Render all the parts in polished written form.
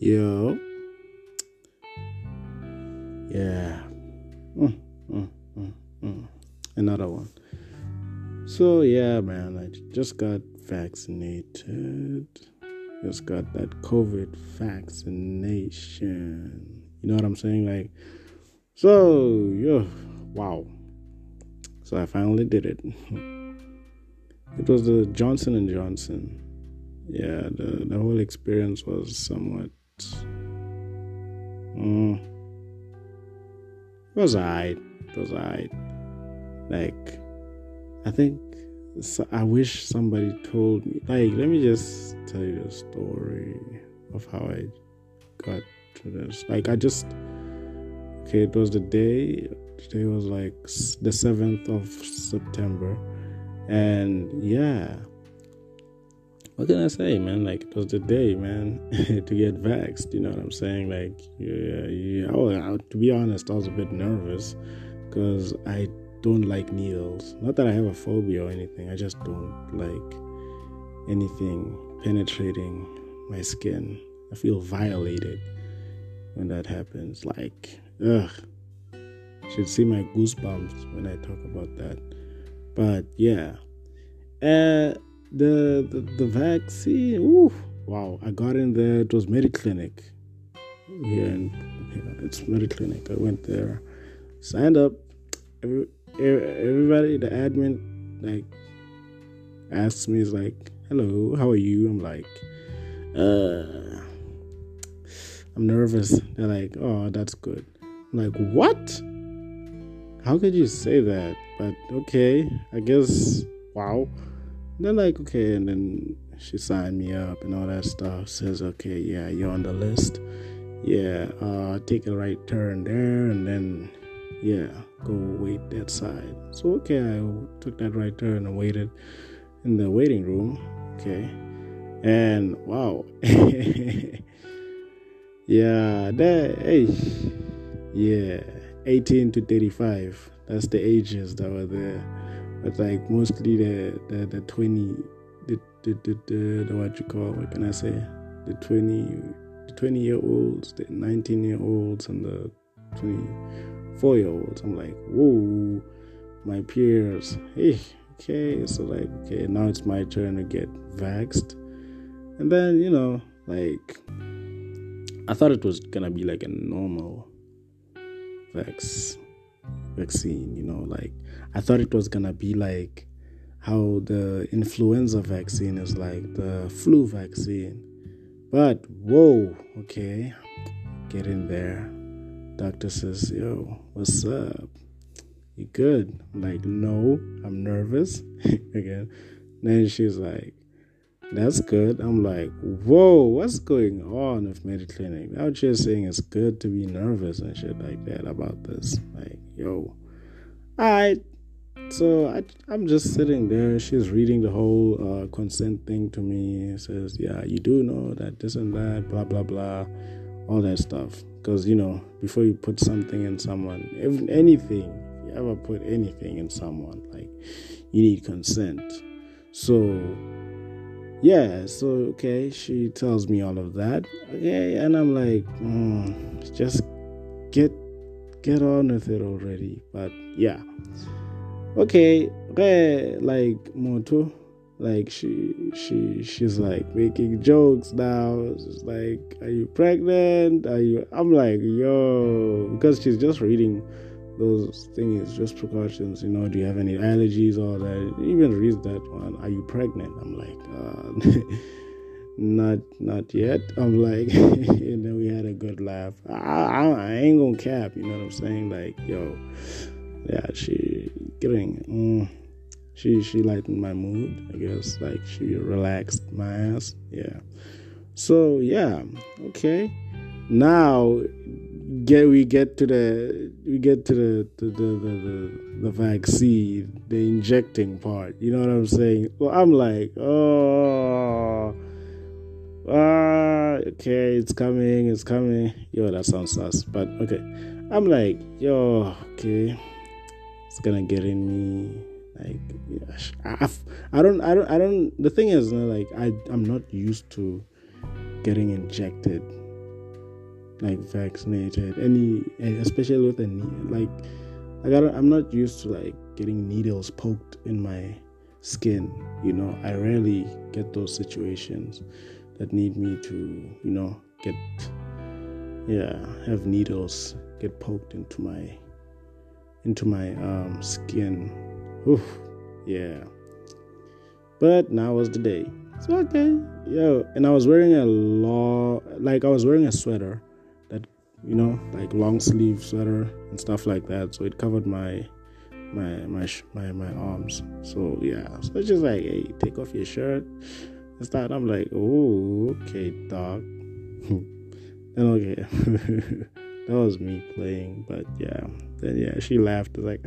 Yo, yeah. Mm, mm, mm, mm. Another one. So, yeah, man, I just got vaccinated. Just got that COVID vaccination. You know what I'm saying? Yeah, wow. So I finally did it. It was the Johnson and Johnson. Yeah, the whole experience was somewhat. Mm, it was alright. It was alright. Like, I think I wish somebody told me. Like, let me just tell you the story of how I got to this. Okay, it was the day. Today was like the 7th of September, and yeah. What can I say, man? Like, it was the day, man, to get vaxxed. You know what I'm saying? Like, yeah. To be honest, I was a bit nervous because I don't like needles. Not that I have a phobia or anything. I just don't like anything penetrating my skin. I feel violated when that happens. Like, ugh. You should see my goosebumps when I talk about that. But yeah. The vaccine, ooh, wow, I got in there. It was Mediclinic here, and it's Mediclinic. I went there, signed up. Everybody, the admin, like, asks me, is like, hello, how are you? I'm like, I'm nervous. They're like, oh, that's good. I'm like, what? How could you say that? But okay, I guess, wow. They're like, okay, and then she signed me up and all that stuff. Says, okay, yeah, you're on the list. Yeah, take a right turn there, and then, yeah, go wait that side. So, okay, I took that right turn and waited in the waiting room. Okay, and wow, yeah, yeah, 18 to 35. That's the ages that were there. But like mostly the 20, the what you call, what can I say, the 20-year-olds, the 19-year-olds, and the 24-year-olds. I'm like, whoa, my peers. Hey, okay, so like, okay, now it's my turn to get vaxxed. And then, like, I thought it was gonna be like a normal vaccine, like, I thought it was gonna be like how the influenza vaccine is like the flu vaccine. But whoa, okay, get in there. Doctor says, yo, what's up? You good? I'm like, no, I'm nervous. Again. Then she's like, that's good. I'm like, whoa, what's going on with Mediclinic? Now she's saying it's good to be nervous and shit like that about this. Like, yo, alright. So I'm just sitting there. She's reading the whole consent thing to me. Says, yeah, you do know that this and that, blah, blah, blah, all that stuff. Because, before you put something in someone, if you ever put anything in someone, like, you need consent. So, yeah, so, okay, she tells me all of that. Okay, and I'm like, just get on with it already. But, yeah. Okay, like Moto, like she's like making jokes now. It's like, are you pregnant? I'm like, yo, because she's just reading those things, just precautions, do you have any allergies or that? Even reads that one, are you pregnant? I'm like, not yet. I'm like, and then we had a good laugh. I ain't gonna cap, you know what I'm saying? Like, yo, yeah, she lightened my mood, I guess. Like, she relaxed my ass. Yeah. So yeah, okay. Now we get to the vaccine, the injecting part. You know what I'm saying? Well, I'm like, okay, it's coming. Yo, that sounds sus, but okay. I'm like, yo, okay, it's gonna get in me. Like, I don't. The thing is, like, I'm not used to getting injected like vaccinated, especially with I'm not used to like getting needles poked in my skin. I rarely get those situations that need me to have needles get poked into my skin. Oof, yeah. But now was the day. It's okay. And I was wearing I was wearing a sweater that, like long sleeve sweater and stuff like that. So it covered my arms. So yeah. So it's just like, hey, take off your shirt and start. I'm like, oh, okay, dog. Then okay. That was me playing, but yeah. Then yeah, she laughed. Like,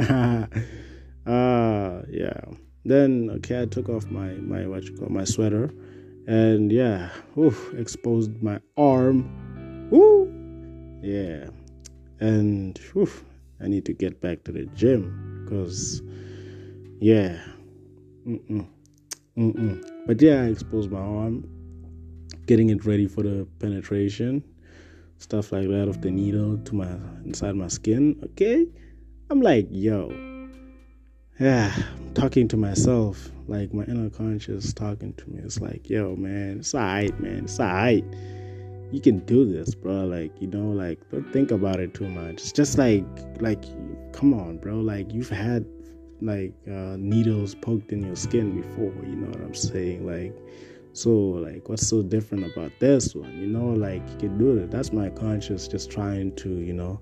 yeah. Then I took off my sweater, and yeah, exposed my arm. Woo, yeah, and I need to get back to the gym because yeah, But yeah, I exposed my arm, getting it ready for the penetration, stuff like that of the needle to inside my skin. Okay, I'm like, yo. Yeah, I'm talking to myself, like my inner conscious talking to me. It's like, yo, man, it's alright, man. It's alright. You can do this, bro. Like, don't think about it too much. It's just like, come on, bro. Like, you've had, needles poked in your skin before, you know what I'm saying? Like, so, like, what's so different about this one? You can do it. That's my conscious just trying to,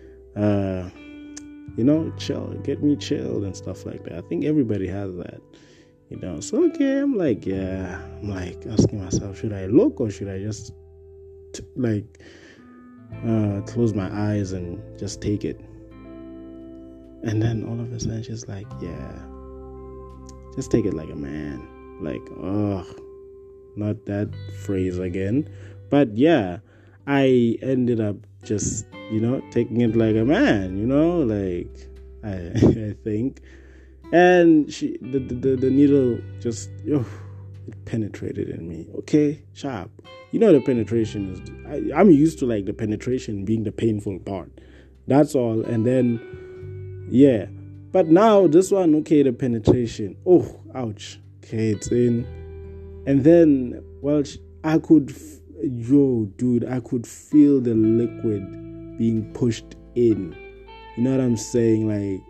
chill, get me chilled and stuff like that. I think everybody has that, So, okay, I'm like asking myself, should I look or should I just, close my eyes and just take it? And then all of a sudden, she's like, yeah, just take it like a man. Like, not that phrase again. But yeah, I ended up just, taking it like a man, I think. And the needle just, it penetrated in me. Okay, sharp. The penetration is, I'm used to the penetration being the painful part. That's all. And then, yeah. But now this one, okay, the penetration. Oh, ouch. Okay, it's in. And then, I could feel the liquid being pushed in. You know what I'm saying? Like,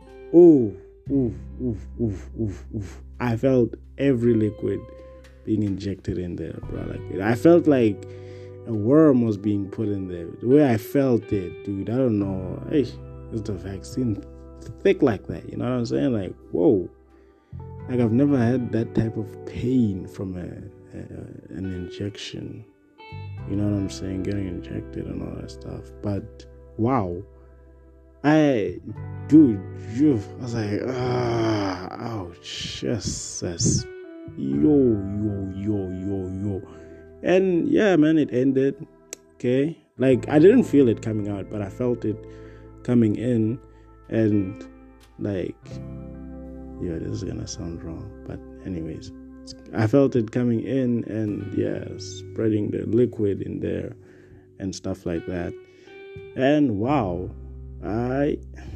I felt every liquid being injected in there, bro. I felt like a worm was being put in there. The way I felt it, dude, I don't know. Hey, is the vaccine thick like that? You know what I'm saying? Like, whoa. Like, I've never had that type of pain from an injection. You know what I'm saying? Getting injected and all that stuff. But, wow. I was like, ouch, yes. Yo. And yeah, man, it ended. Okay. Like, I didn't feel it coming out, but I felt it coming in. And, this is gonna sound wrong. But anyways, I felt it coming in and, yeah, spreading the liquid in there and stuff like that. And, wow. Wow.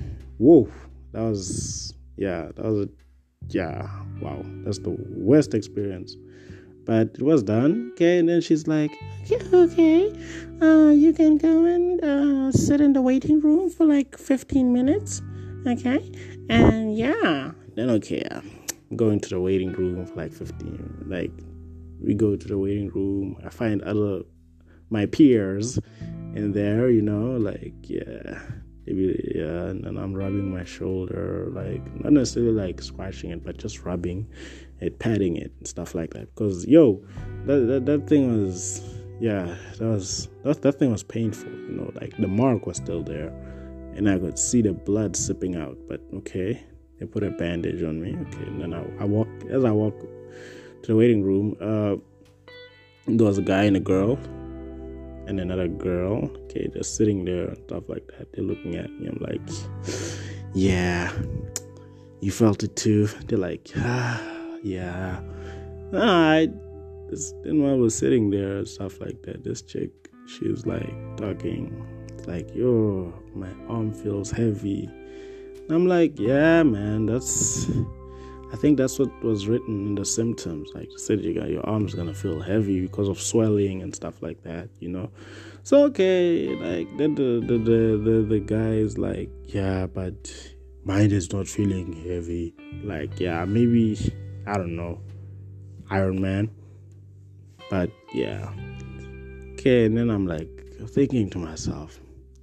That's the worst experience. But it was done. Okay, and then she's like, okay, you can go and sit in the waiting room for 15 minutes. Okay, and yeah. Then okay, I'm going to the waiting room for 15. We go to the waiting room. I find my peers in there, yeah. Maybe, yeah, and I'm rubbing my shoulder, not necessarily scratching it, but just rubbing it, patting it, and stuff like that. Because that thing was, yeah, that thing was painful. The mark was still there, and I could see the blood sipping out. But okay, they put a bandage on me. Okay, and then I walk to the waiting room. There was a guy and a girl. And another girl, okay, just sitting there and stuff like that. They're looking at me. I'm like, yeah, you felt it too. They're like, yeah. Then while I was sitting there and stuff like that, this chick, she was talking like, yo, my arm feels heavy. And I'm like, yeah, man, I think that's what was written in the symptoms. Like you said, your arm's gonna feel heavy because of swelling and stuff like that, So okay, like then the guy is like, yeah, but mine is not feeling heavy. Like, yeah, maybe, I don't know, Iron Man. But yeah. Okay, and then I'm like thinking to myself,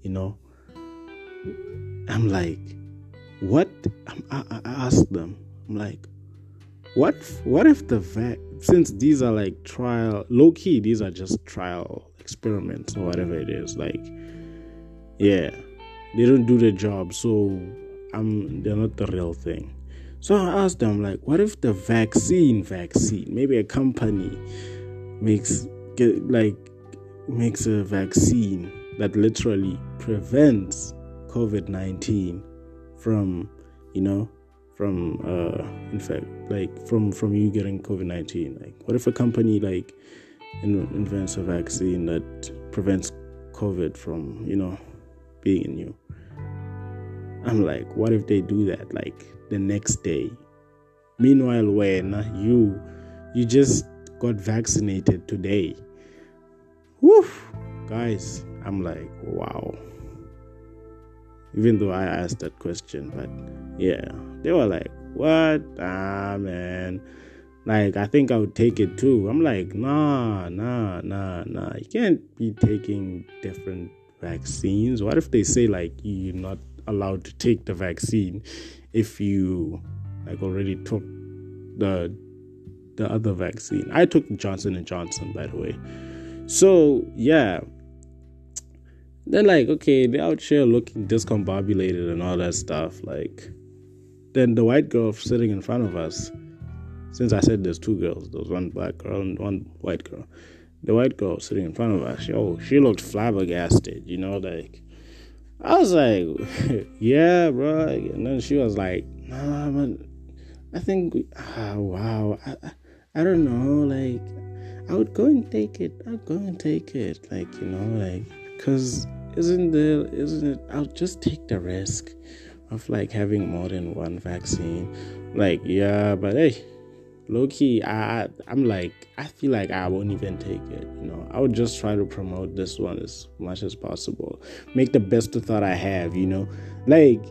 I'm like, what? I asked them, I'm like, what if since these are like low key, these are just trial experiments or whatever it is, like, yeah, they don't do the job, so they're not the real thing. So I asked them, like, what if the vaccine, maybe a company makes a vaccine that literally prevents COVID-19 from from you getting COVID-19. Like, what if a company like invents a vaccine that prevents COVID from being in you? I'm like, what if they do that like the next day? Meanwhile, when you just got vaccinated today. Whew, guys, I'm like, wow. Even though I asked that question, but yeah, they were like, what? Man. Like, I think I would take it too. I'm like, nah. You can't be taking different vaccines. What if they say like you're not allowed to take the vaccine if you like already took the other vaccine? I took Johnson & Johnson, by the way. So yeah, then like, okay, they're out here looking discombobulated and all that stuff. Like, then the white girl sitting in front of us, since I said there's two girls, there was one black girl and one white girl. The white girl sitting in front of us, she looked flabbergasted, like, I was like, yeah, bro. And then she was like, nah, man, I think, wow, I don't know, like, I would go and take it. Like, because isn't it, I'll just take the risk of like having more than one vaccine. Like, yeah, but hey, low-key, I'm like, I feel like I won't even take it, I would just try to promote this one as much as possible. Make the best of what I have, like,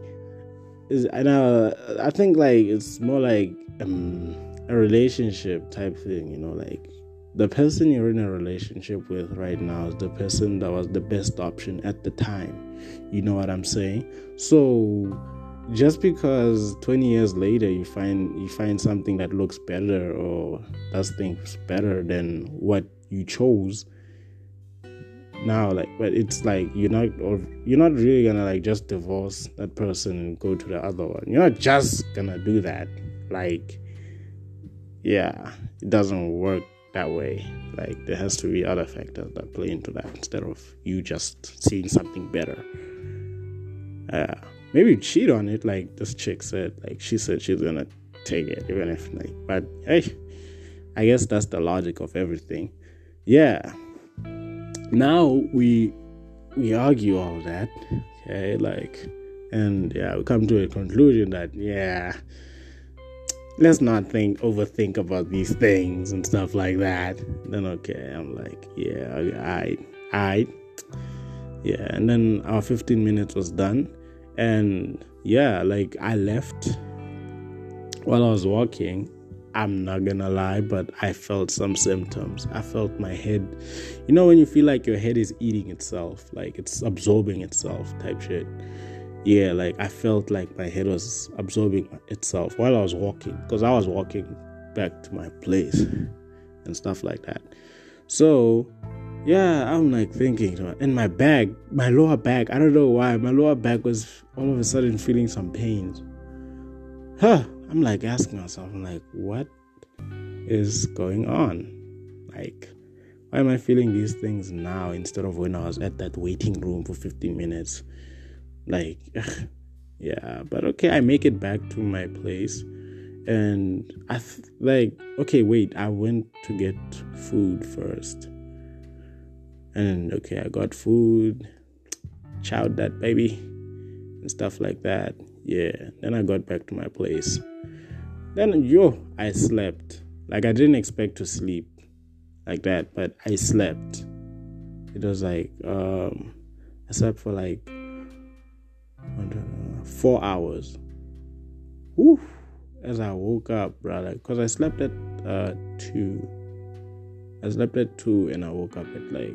I think like it's more like a relationship type thing, like the person you're in a relationship with right now is the person that was the best option at the time. You know what I'm saying? So just because 20 years later you find something that looks better or does things better than what you chose now, like, but it's like you're not really gonna like just divorce that person and go to the other one. You're not just gonna do that. Like, yeah, it doesn't work that way. Like, there has to be other factors that play into that instead of you just seeing something better. Maybe cheat on it, like this chick said. Like, she said she's gonna take it, even if like. But hey, I guess that's the logic of everything. Yeah. Now we argue all that, okay? Like, and yeah, we come to a conclusion that let's not overthink about these things and stuff like that. Then okay, I'm like, yeah, I. Yeah, and then our 15 minutes was done. And yeah, like I left while I was walking. I'm not gonna lie, but I felt some symptoms. I felt my head, when you feel like your head is eating itself, like it's absorbing itself type shit. Yeah, like I felt like my head was absorbing itself while I was walking, because I was walking back to my place and stuff like that. So yeah, I'm like thinking, and my lower back, I don't know why, my lower back was all of a sudden feeling some pains. I'm like asking myself, I'm like, what is going on? Like, why am I feeling these things now instead of when I was at that waiting room for 15 minutes? Like, yeah, but okay, I make it back to my place. And I went to get food first. And okay, I got food. chowed that baby and stuff like that. Yeah. Then I got back to my place. Then I slept. Like I didn't expect to sleep like that, but I slept. It was like I slept for like 4 hours. Woo! As I woke up, brother, because I slept at 2. I slept at 2 and I woke up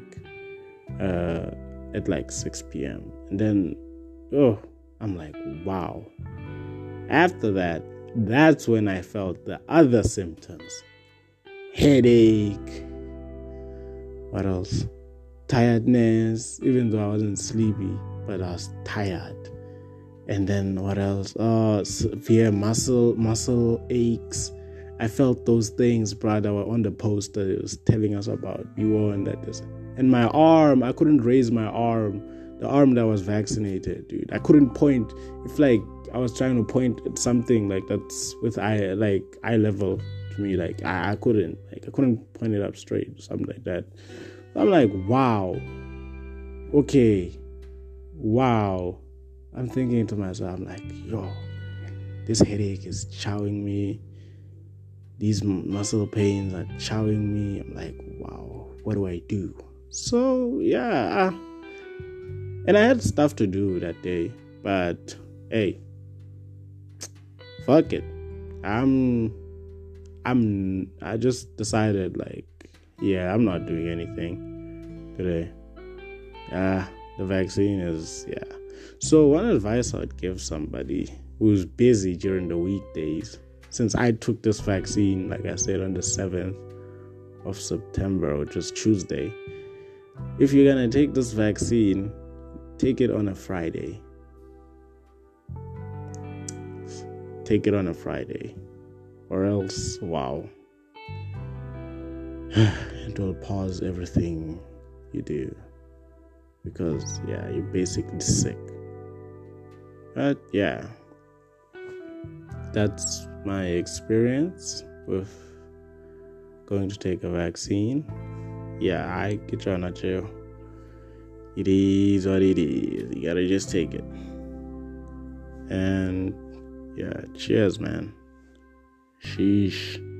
at like 6 p.m. And then I'm like, wow. After that, that's when I felt the other symptoms. Headache. What else? Tiredness, even though I wasn't sleepy, but I was tired. And then what else? Severe muscle aches. I felt those things, bro, that were on the poster. It was telling us about you and that. And my arm, I couldn't raise my arm. The arm that was vaccinated, dude. I couldn't point. If like I was trying to point at something like that's with eye level to me, like I couldn't point it up straight, something like that. I'm like, wow. Okay. Wow. I'm thinking to myself, I'm like, this headache is chowing me. These muscle pains are chowing me. I'm like, wow, what do I do? So, yeah. And I had stuff to do that day. But, hey, fuck it. I just decided, like, yeah, I'm not doing anything today. The vaccine is, yeah. So one advice I'd give somebody who's busy during the weekdays, since I took this vaccine, like I said, on the 7th of September, which is Tuesday, if you're going to take this vaccine, take it on a Friday. Take it on a Friday. Or else, wow. It will pause everything you do. Because, yeah, you're basically sick. But, yeah. That's my experience with going to take a vaccine. Yeah, I get you not you. It is what it is. You gotta just take it. And, yeah, cheers, man. Sheesh.